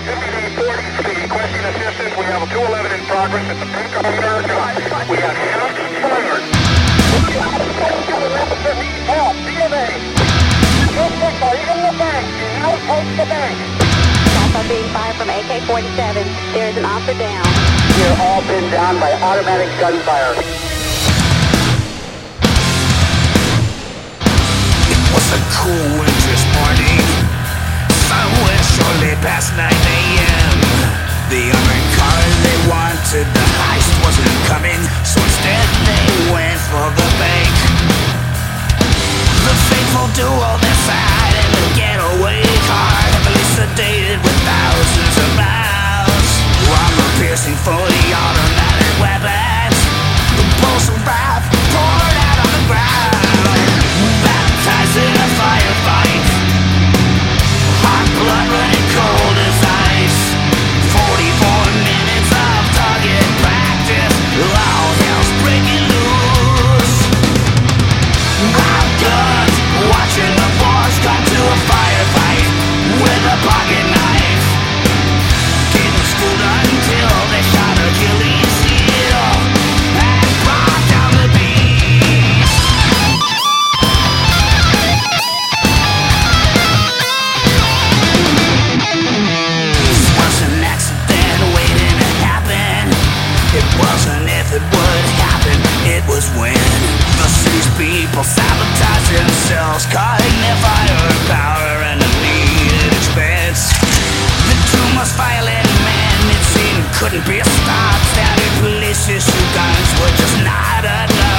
Requesting assistance. We have a 211 in progress at the Bank of America. We have shots fired. Help, BMA. Are you in the bank? You now approach the bank. Shots are being fired from AK-47. There is an officer down. We're all pinned down by automatic gunfire. It was a cool winter's morning, somewhere shortly past 9 a.m. The armored car they wanted, the heist wasn't coming, so instead they went for the bank. The faithful duo they sat in the getaway car, heavily sedated with thousands of miles. Armor-piercing fully automatic weapons, the bullets of wrath poured out on the ground. Baptized in a firefight, hot blood running cold as ice. 44 minutes of target practice, all hell's breaking loose. I've guns, watching the boys come to a firefight with a pocket knife. Didn't school until they shot Achilles' heel and brought down the beast. This was an accident waiting to happen. It wasn't if it would happen, it was when the city's people sabotaged themselves, cutting their firepower and needed expense. The two most violent men, it seemed, couldn't be stopped. Standard police issue guns were just not enough.